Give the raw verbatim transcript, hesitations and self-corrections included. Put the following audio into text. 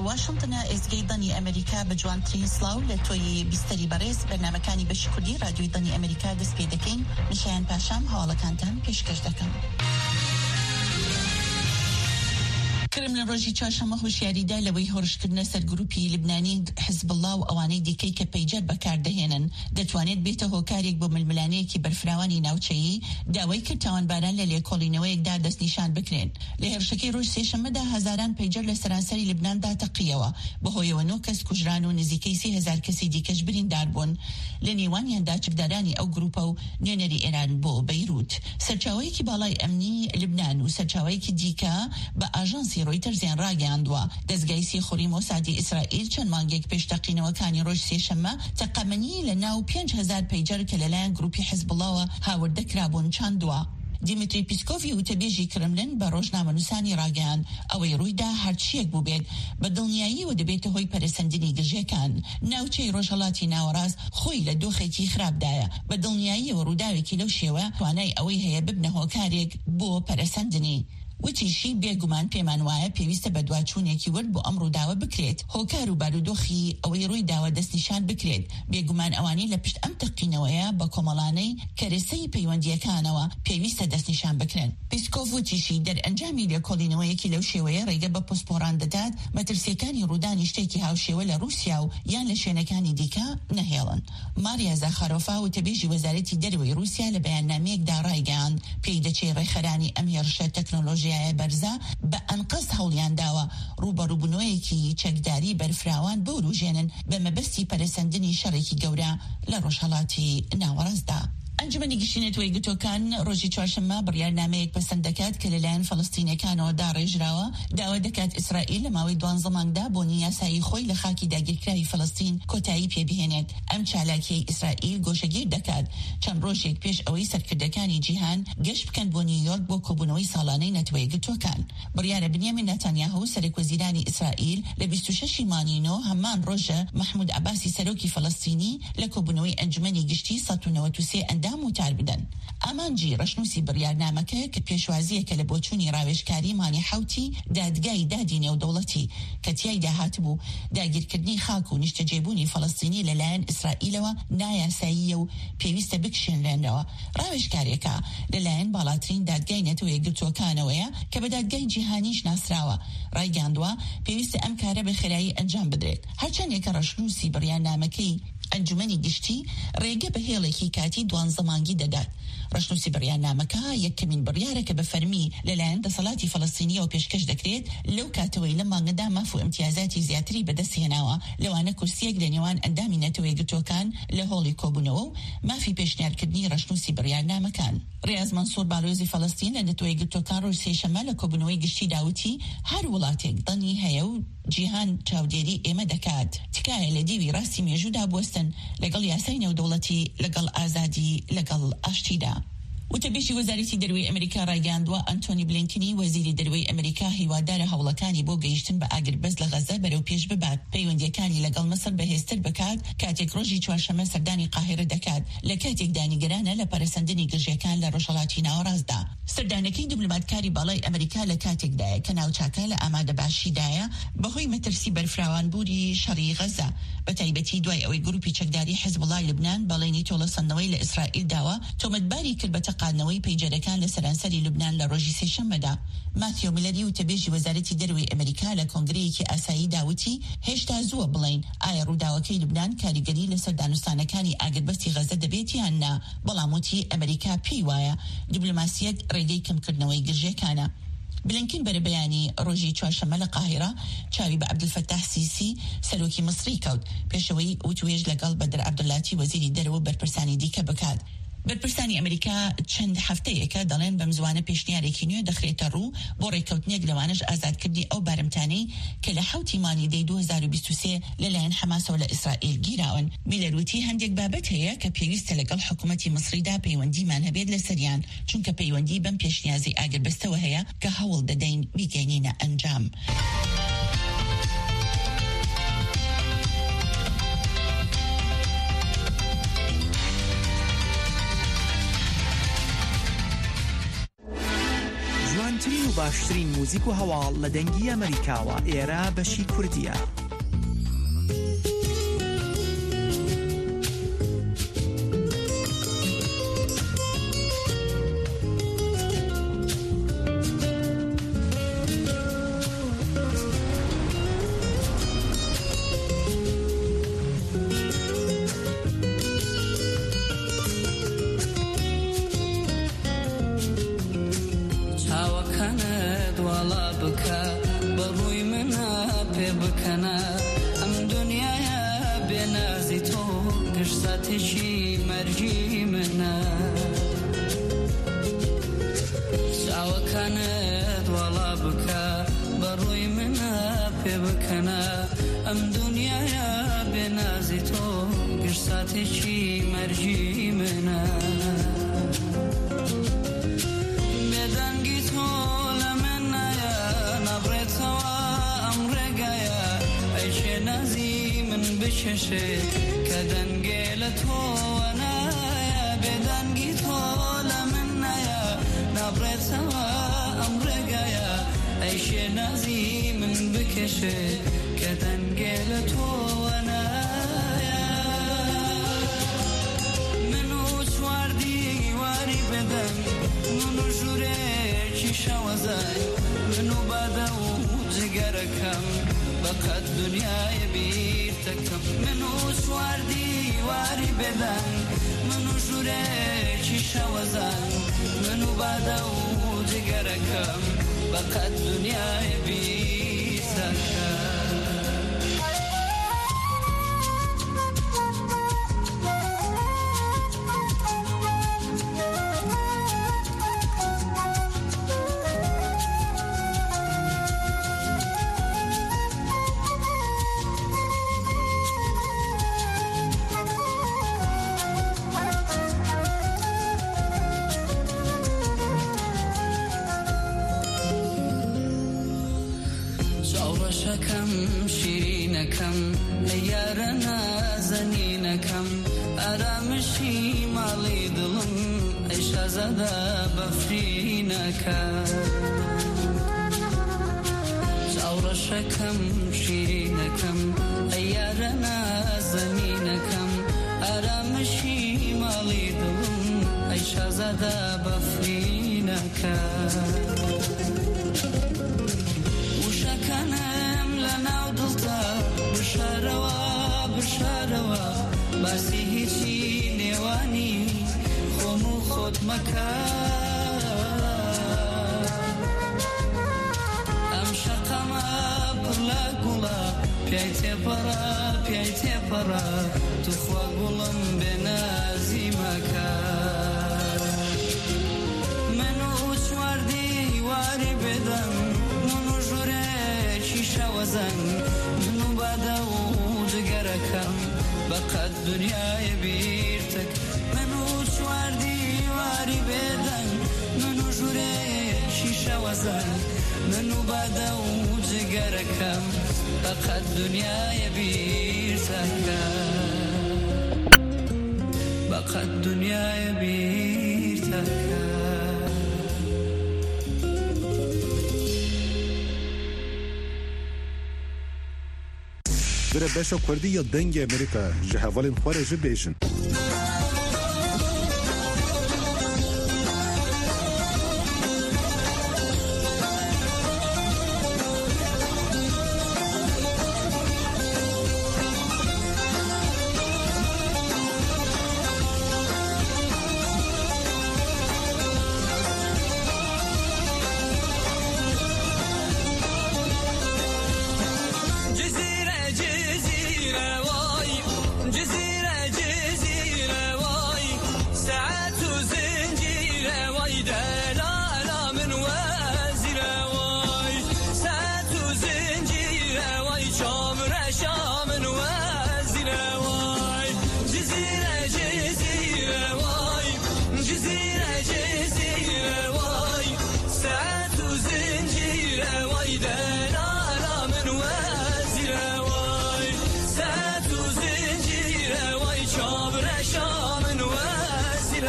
واشنطن ئێزگەی دەنی ئەمریکا بە جوانترین سڵاو لە تۆی بیستەری بەڕێز بەرنامەکانی بەشی کوردی رادیۆی دەنی ئەمریکا دەست پێ دەکەین. میشایان پاشام هەواڵەکانتان پێشکەش دەکەم. کرم لە ڕۆژی چوارشەممە هۆشیاریدا لەوەی هۆرشکردنە سەر گروپی لبنانی حزب الله و ئەوانەی دیکەی کە پەیجەر بەکاردەهێنن دەتوانێت بێتە هۆکارێک بۆ ململانەیەکی بەرفراوانی ناوچەیی داوای کرد تاوانباران لە لێکۆڵینەوەیەکدا دەستنیشان بکرێن. لە هێرشەکەی ڕۆژ سێشەممەدا هەزاران پەیجەر لە سەرانسەری لبناندا تەقیەوە بەهۆیەوە نۆ کەس کوژران و نزیکەی سێ هەزار کەسی دیکەش بریندار بوون. لە نێوانیاندا چکدارانی ئەو گروپە و نوێنەری ئێران بۆ بەیروت. سەرچاوەیەکی باڵای ئەمنی لبنان و سەرچاوەیەکی دیکە بە ئاژانسی ڕۆیتەرزیان ڕاگەیاندووە. دەستگای سێخۆری مۆسادی ئیسرائیل چەند مانگێک پێش تەقینەوەکانی ڕۆژ سێشەممە تەقەمەنی لە ناو پێنج هەزار پەیجەر کە لەلایەن گروپی حزب اللهەوە هاوردەکرابوون چاندووە. دیمیتری پیسکۆڤی وتەبێژی کرملن بە ڕۆژنامەنووسانی ڕاگەیان ئەوەی ڕوویدا هەرچیەک بوو بێت بە دڵنیایی و دەبێتە هۆی پەرەسەندنی گژێکان. ناوچەی ڕۆژهەڵاتی ناوەڕاست خۆی لە دۆخێکی خراپدایە بە دڵنیاییەوە ڕووداوێکی لەو شێوە توانای ئەوەی هەیە ببنە هۆکارێک بۆ پەرەسەندنی. وتیشی بێگومان پێمان وایە پێویستە بە دواچوونێکی ورد بۆ ئەم ڕووداوە بکرێت. هۆکار و بارودۆخی ئەوەی ڕووی داوە دەستنیشان بکرێت. بێگومان ئەوانەی لە پشت ئەم تەقینەوەیە بە کۆمەڵانەی کەرەسەی پەیوەندیەکانەوە پێویستە دەستنیشان بکرێن. پیسکۆڤ وتیشی دەرئەنجامی لێکۆڵینەوەیەکی لەو شێوەیە ڕێگە بە پۆسپۆران دەدات مەترسیەکانی ڕوودانی شتێکی هاوشێوە لە رووسیا و یان لە شوێنەکانی دیکە نەهێڵن. ماریا زاخارۆفا وتەبێژی وەزارەتی دەروی رووسیا لە بەیاننامەیەکدا ڕایگەیاند پێی دەچێت ڕێخەرانی ئەم هێرشە تەکنۆلۆژی بەرزە بە ئەنقەس هەوڵیان داوە ڕوبەڕووبوونەوەیەکی چەکداری بەرفراوان بۆ ڕوژێنن بە مەبەستی پەرەسەندنی شەڕێکی گەورە لە ڕۆژهەڵاتی ناوەڕاستدا. ئەنجومەنی گشتیە توێگتۆکان ڕۆژی چوارشەممە بڕیارنامەیەک پەسەند دەکات کە لەلایەن فەڵەستینیەکانەوە داڕێژراوە داوا دەکات ئیسرائیل لە ماوەی دوانزە مانگدا بۆنی یاسایی خۆی لە خاکی داگیرکراوی فەڵەستین کۆتایی پێبهێنێت. ئەم چالاکیەی ئیسرائیل گۆشەگیر دەکات چەند ڕۆژێک پێش ئەوەی سەرکردەکانی جیهان گەشت بکەن بۆ نیویۆرک بۆ کۆبوونەوەی ساڵانەی نەتوێگتۆکان. بڕیارە بنیامین نەتانیاهو سەرۆکوەزیرانی ئیسرائیل لە بیست و شەشی مانینۆ هەمان ڕۆژە محمود عەباسی سەرۆکی فەڵەستینی لە کۆبوونەوەی ئەنجومەنی گشتی سەد و نەوەت و سێ ئەندام وتار بدەن. ئامانجی ڕەشنووسی بڕیارنامەکە کە پێشوازیەکە لە بۆچوونی ڕاوێژکاری مانی حوتی دادگای دادی نێودەوڵەتی کە تیایدا هاتبوو داگیرکردنی خاک و نیشتەجێبوونی فەڵەستینی لەلایەن ئیسرائیلەوە نایاساییە و پێویستە بکشێنرێنەوە. ڕاوێژکارێکە لەلایەن باڵاترین دادگای نەتەوە یەکگرتووەکانەوەیە کە بە دادگای جیهانیش ناسراوە. ڕایگەاندووە پێویستە ئەم کارە بە خێرایی ئەنجام بدرێت. هەرچەندێکە ڕەشنووسی بڕیارنامەکەی ئەنجومەنی گشتی ڕێگە بە هێڵێکی کاتی دوانزە مانگی دەدات. ڕەشنووسی بڕیارنامەکە یەکەمین بڕیارێکە بە فەرمی لەلایەن دەسەڵاتی فەڵەستینیەوە پێشکەش دەکرێت لەو کاتەوەی لە مانگەدا مەف و ئیمتیازاتی زیاتری بەدەستهێناوە لەوانە کورسیەک لە نێوان ئەندامی نەتەوە یەکگرتووەکان لە هۆڵی کۆبوونەوە و مافی پێشنیارکردنی ڕەشنووسی بڕیارنامەکان. ڕیاض مەنسوور باڵۆزی فەڵەستین لە نەتەوە یەکگرتووەکان ڕۆژ سێشەممە لە کۆبوونەوەی گشتی داوتی هەر وڵاتێک دڵنی هەیە و جیهان چاودێری ئێمە دەکات تکایە لە دیوی ڕاستی مێژوودا بوەستن لەگەڵ یاسای نێودەوڵەتی لەگەڵ ئازادی لەگەڵ ئاشتیدا. وتەبێژی وەزارەتی دەروی ئەمریکا ڕایگەاندووە ئەنتۆنی بلینکنی وەزیری دەروی ئەمریکا هیوادارە هەوڵەکانی بۆ گەیشتن بە ئاگربەز لە غەزە بەرەو پێش ببات پەیوەندیەکانی لەگەڵ مەسر بەهێزتر بکات کاتێک ڕۆژی چوارشەممە سەردانی قاهرە دەکات لە کاتێک دانیگەرانە لە پەرەسەندنی گژێکان لە ڕۆژهەڵاتی ناوەڕاستدا. سەردانەکەی دیبلۆماتکاری باڵای ئەمریکا لە کاتێکدایە کە ناوچاکە لە ئامادەباشیدایە بەهۆی مەترسی بەرفراوانبووری شەڕی غەزە بە تایبەتی دوای ئەوەی گروپی چەکداری حزب الله لبنان بەڵێنی تۆڵەسەندنەوەی لە ئیسرائیل داوە تۆمەتباری کرد بە تەقاندنەوەی پەیجەرەکان لە سەرانسەری لوبنان لە ڕۆژی سێشەممەدا. ماتیۆ میلەری وتەبێژی وەزارەتی دەروی ئەمریکا لە کۆنگرەیەکی ئاسایی داوتی هێشتا زووە بڵین ئایا ڕووداوەکەی لوبنان کاریگەری لەسەر دانوستانەکانی ئاگربەستی غەزە دەبێت یان نا. بەڵام وتی ئەمریکا پێی وایە دیبلۆماسیەت ڕێگەی کەمکردنەوەی گژێکانە. بلینکن بەرە بەیانی ڕۆژی چوارشەممە لە قاهرە چاوی بە عەبدولفەتاح سیسی سەرۆکی مەسری کەوت پێشەوەی وتوێژ لەگەڵ بەدر عەبدوڵاتی وەزیری دەرەوە بەرپرسانی دیکە بکات. بەرپرسانی ئەمریکا چەند هەفتەیەکە دەڵێن بەم زوانە پێشنیارێکی نوێ دەخرێتە ڕوو بۆ ڕێککەوتنێک لەوانش ئازادکردنی ئەو بارمتانەی کە لە حوتی مانی دەی دوو هەزار و بیست و سێ لەلایەن حەماسەوە لە ئیسرائیل گیراون. میلەروتی هەندێک بابەت هەیە کە پێویستە لەگەڵ حکوومەتی مەسریدا پەیوەندیمان هەبێت لە سەریان چونکە پەیوەندی بەم پێشنیازی ئاگربەستەوە هەیە کە هەوڵ دەدەین بیگەینینە ئەنجام. جوانترین و باشترین موزیک و هەواڵ لە دەنگی ئەمریکاوە ئێرە بەشی کوردیە. برا باشا كردية دنج أمريكا جهوالين خارج بيجن جزيرة جزيرة واي ساعات وزنجيرة وايدة